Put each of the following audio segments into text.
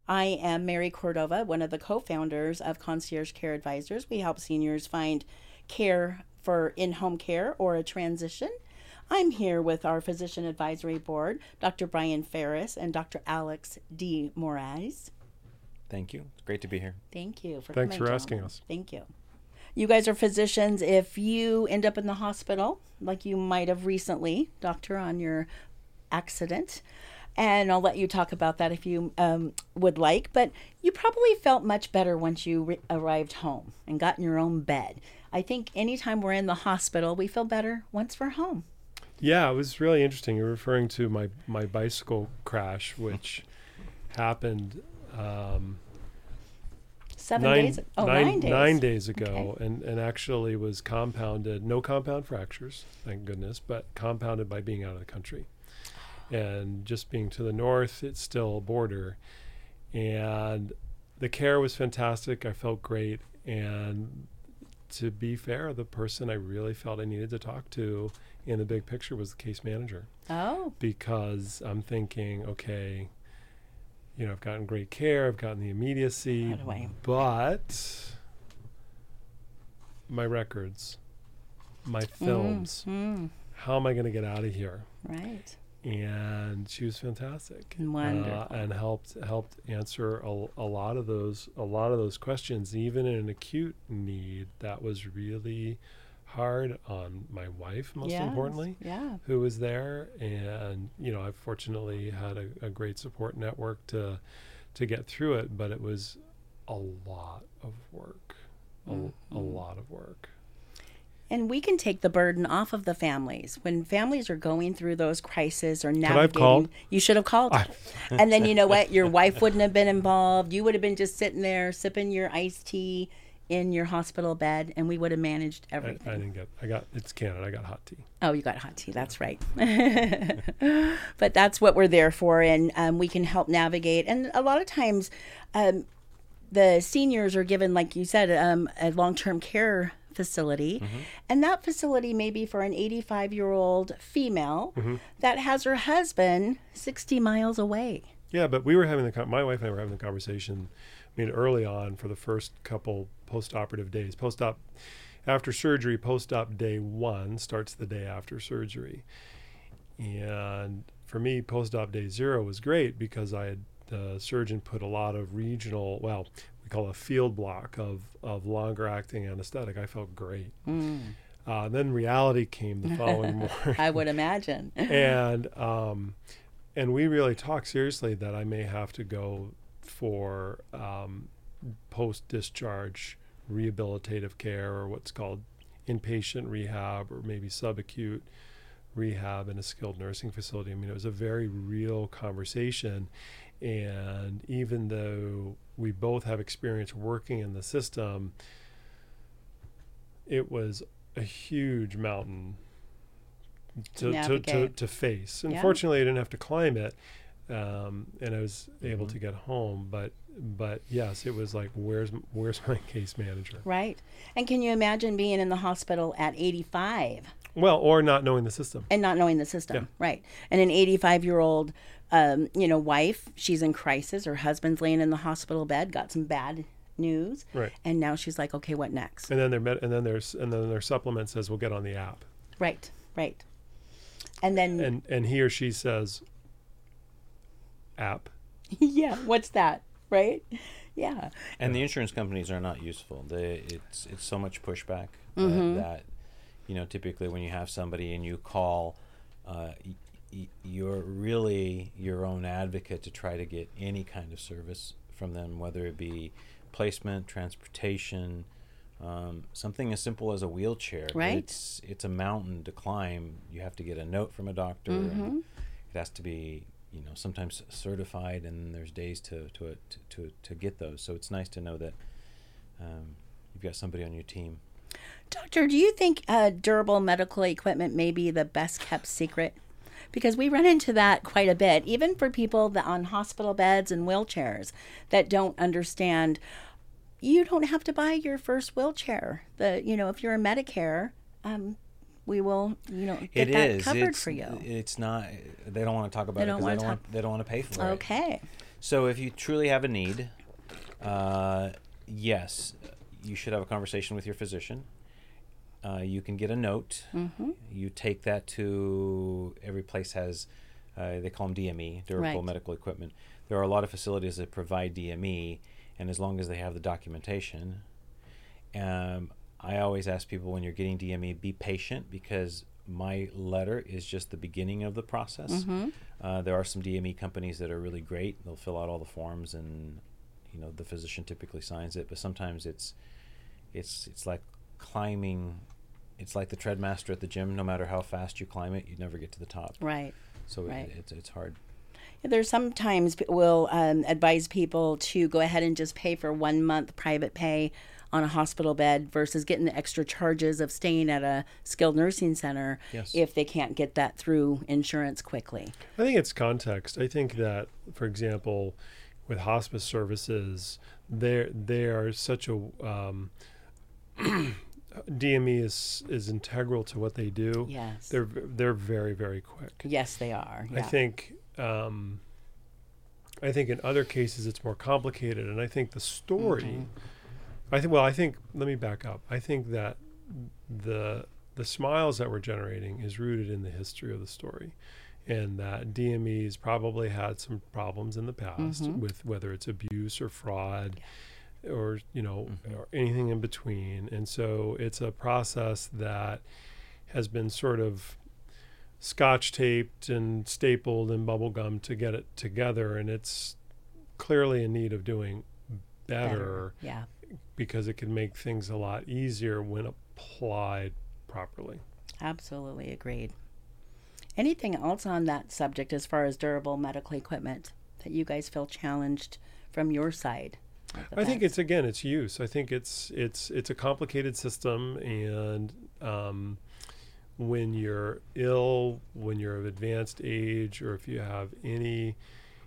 I am Mary Cordova, one of the co-founders of Concierge Care Advisors. We help seniors find care for in-home care or a transition. I'm here with our Physician Advisory Board, Dr. Brian Ferris and Dr. Alex D. Moraes. Thank you. It's great to be here. Thank you for Thanks coming. for asking gentlemen. us. Thank you. You guys are physicians. If you end up in the hospital, like you might have recently, doctor, on your accident, and I'll let you talk about that if you would like, but you probably felt much better once you arrived home and got in your own bed. I think anytime we're in the hospital, we feel better once we're home. Yeah, it was really interesting. You're referring to my bicycle crash, which happened 9 days. 9 days ago, Okay. and actually was compounded, no compound fractures, thank goodness, but compounded by being out of the country. And just being to the north, it's still a border. And the care was fantastic. I felt great. And to be fair, the person I really felt I needed to talk to in the big picture was the case manager. Oh. Because I'm thinking, okay, I've gotten great care, I've gotten the immediacy, Right away. but my records, my films, how am I going to get out of here? Right. And she was fantastic. Wonderful. And helped answer a lot of those questions. Even in an acute need, that was really hard on my wife, most importantly, who was there. And I've fortunately had a great support network to get through it, but it was a lot of work, a lot of work. And we can take the burden off of the families. When families are going through those crises or navigating, Could I have called? You should have called. And then you know what? Your wife wouldn't have been involved. You would have been just sitting there sipping your iced tea in your hospital bed, and we would have managed everything. It's Canada. I got hot tea. Oh, you got hot tea. That's right. But that's what we're there for, and we can help navigate. And a lot of times, the seniors are given, like you said, a long-term care facility, and that facility may be for an 85-year-old female that has her husband 60 miles away. Yeah, but we were having my wife and I were having the conversation, early on for the first couple post-operative days. Post-op, after surgery, post-op day 1 starts the day after surgery. And for me, post-op day 0 was great because the surgeon put a lot of regional, we call a field block of longer acting anesthetic. I felt great. Then reality came the following morning. I would imagine. And we really talked seriously that I may have to go for post-discharge rehabilitative care, or what's called inpatient rehab, or maybe subacute rehab in a skilled nursing facility. It was a very real conversation. And even though we both have experience working in the system, it was a huge mountain to face. And fortunately, I didn't have to climb it, and I was able to get home. But yes, it was like, where's my case manager? Right. And can you imagine being in the hospital at 85? Well, or not knowing the system. And not knowing the system, Yeah. right. And an 85-year-old, wife, she's in crisis. Her husband's laying in the hospital bed, got some bad news. Right. And now she's like, okay, what next? And then their supplement says, we'll get on the app. Right. And then... And he or she says, app. Yeah, what's that? Right? Yeah. And the insurance companies are not useful. It's so much pushback that typically when you have somebody and you call, you're really your own advocate to try to get any kind of service from them, whether it be placement, transportation, something as simple as a wheelchair. Right. It's a mountain to climb. You have to get a note from a doctor. And it has to be sometimes certified, and there's days to get those. So it's nice to know that you've got somebody on your team. Doctor, do you think durable medical equipment may be the best kept secret? Because we run into that quite a bit, even for people that on hospital beds and wheelchairs that don't understand. You don't have to buy your first wheelchair. If you're a Medicare, we will, get that covered for you. It's not. They don't want to talk about it because they don't want to pay for it. Okay. So if you truly have a need, yes, you should have a conversation with your physician. You can get a note. Mm-hmm. You take that to every place has, they call them DME, durable Right. medical equipment. There are a lot of facilities that provide DME, and as long as they have the documentation, I always ask people when you're getting DME, be patient because my letter is just the beginning of the process. Mm-hmm. There are some DME companies that are really great. They'll fill out all the forms, and the physician typically signs it. But sometimes it's like climbing. It's like the treadmaster at the gym. No matter how fast you climb it, you never get to the top. Right. So Right. it's hard. There's sometimes we'll advise people to go ahead and just pay for 1 month private pay on a hospital bed versus getting the extra charges of staying at a skilled nursing center Yes. if they can't get that through insurance quickly. I think it's context. I think that, for example, with hospice services, they are such a DME is integral to what they do. Yes. They're very, very quick. Yes, they are. I Yeah. think in other cases it's more complicated, and I think the story. I think let me back up. I think that the smiles that we're generating is rooted in the history of the story, and that DME's probably had some problems in the past with whether it's abuse or fraud. Or or anything in between, and so it's a process that has been sort of scotch taped and stapled and bubble gummed to get it together, and it's clearly in need of doing better. Yeah. Because it can make things a lot easier when applied properly. Absolutely agreed. Anything else on that subject as far as durable medical equipment that you guys feel challenged from your side? I think it's use. I think it's a complicated system, and when you're ill, when you're of advanced age, or if you have any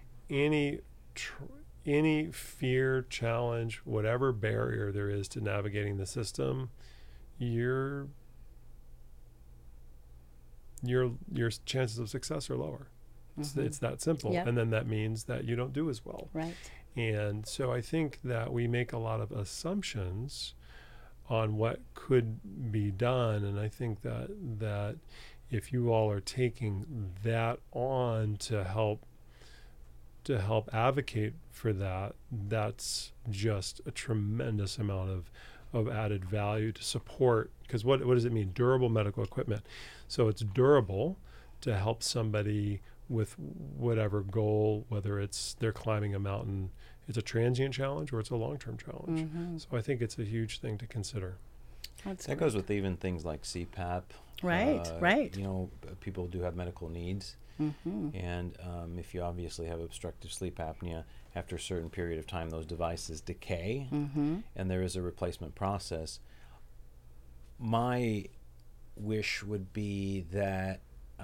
fear, challenge, whatever barrier there is to navigating the system, your chances of success are lower. It's that simple. Yep. And then that means that you don't do as well. Right. And so I think that we make a lot of assumptions on what could be done. And I think that if you all are taking that on to help advocate for that, that's just a tremendous amount of added value to support. Because what does it mean? Durable medical equipment. So it's durable to help somebody with whatever goal, whether it's they're climbing a mountain, it's a transient challenge or it's a long-term challenge. So I think it's a huge thing to consider. That goes with even things like CPAP. Right. People do have medical needs. And if you obviously have obstructive sleep apnea, after a certain period of time, those devices decay, and there is a replacement process. My wish would be that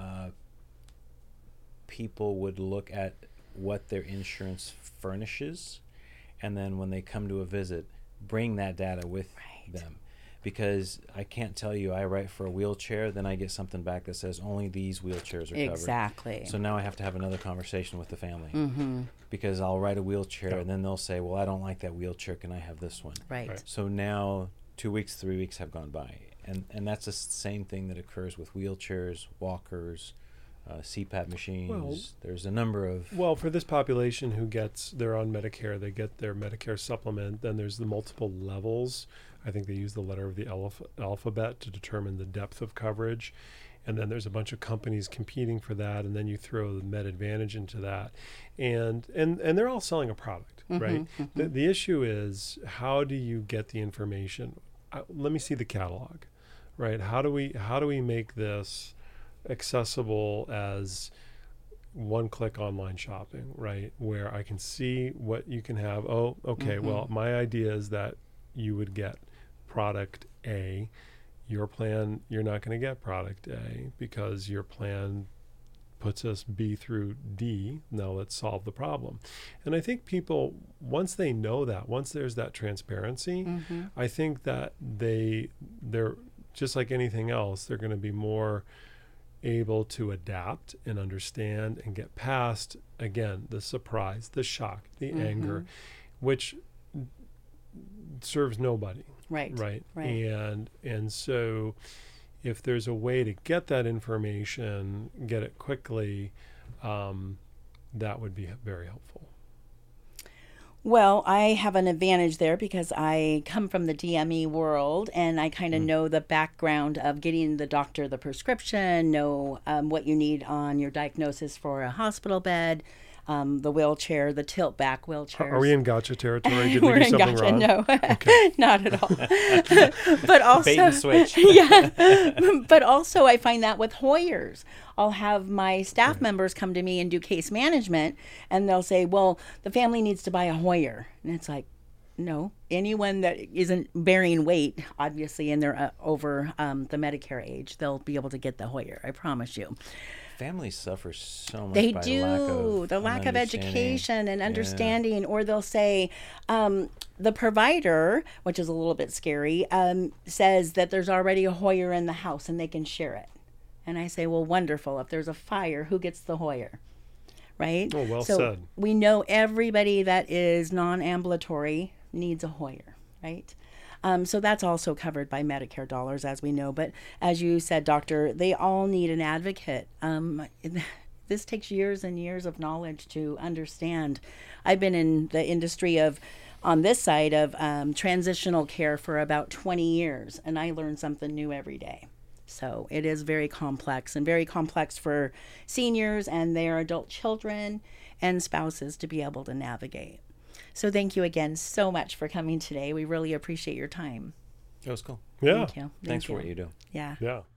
people would look at what their insurance furnishes, and then when they come to a visit, bring that data with them. Because I can't tell you, I write for a wheelchair, then I get something back that says only these wheelchairs are covered. Exactly. So now I have to have another conversation with the family. Because I'll write a wheelchair, and then they'll say, well, I don't like that wheelchair, can I have this one? Right. So now 2 weeks, 3 weeks have gone by. And that's the same thing that occurs with wheelchairs, walkers, CPAP machines. Well, there's a number of... Well, for this population they're on Medicare, they get their Medicare supplement, then there's the multiple levels. I think they use the letter of the alphabet to determine the depth of coverage. And then there's a bunch of companies competing for that, and then you throw the Med Advantage into that. And they're all selling a product, right? The issue is, how do you get the information? Let me see the catalog, right? How do we make this accessible as one-click online shopping, right? Where I can see what you can have. Oh, okay, well, my idea is that you would get product A. Your plan, you're not going to get product A because your plan puts us B through D. Now let's solve the problem. And I think people, once they know that, once there's that transparency, I think that they're just like anything else, they're going to be more able to adapt and understand and get past again, the surprise, the shock, the anger, which serves nobody. Right. Right. Right. And so if there's a way to get that information, get it quickly, that would be very helpful. Well, I have an advantage there because I come from the DME world and I kind of know the background of getting the doctor the prescription, know what you need on your diagnosis for a hospital bed, the wheelchair, the tilt back wheelchairs. Are we in gotcha territory? Did we We're do in something gotcha, wrong? no, Okay. not at all. But also, Bait and switch. yeah. But also, I find that with Hoyers, I'll have my staff members come to me and do case management, and they'll say, "Well, the family needs to buy a Hoyer," and it's like, no, anyone that isn't bearing weight, obviously, and they're over the Medicare age, they'll be able to get the Hoyer. I promise you. Families suffer so much They by do. The lack of education and understanding, or they'll say the provider, which is a little bit scary, says that there's already a Hoyer in the house and they can share it. And I say, well, wonderful. If there's a fire, who gets the Hoyer? Right? Oh, well so said. We know everybody that is non-ambulatory needs a Hoyer, right? So that's also covered by Medicare dollars, as we know. But as you said, doctor, they all need an advocate. This takes years and years of knowledge to understand. I've been in the industry on this side of transitional care for about 20 years, and I learn something new every day. So it is very complex, and very complex for seniors and their adult children and spouses to be able to navigate. So thank you again so much for coming today. We really appreciate your time. It was cool. Yeah. Thank you. Thanks for what you do. Yeah. Yeah.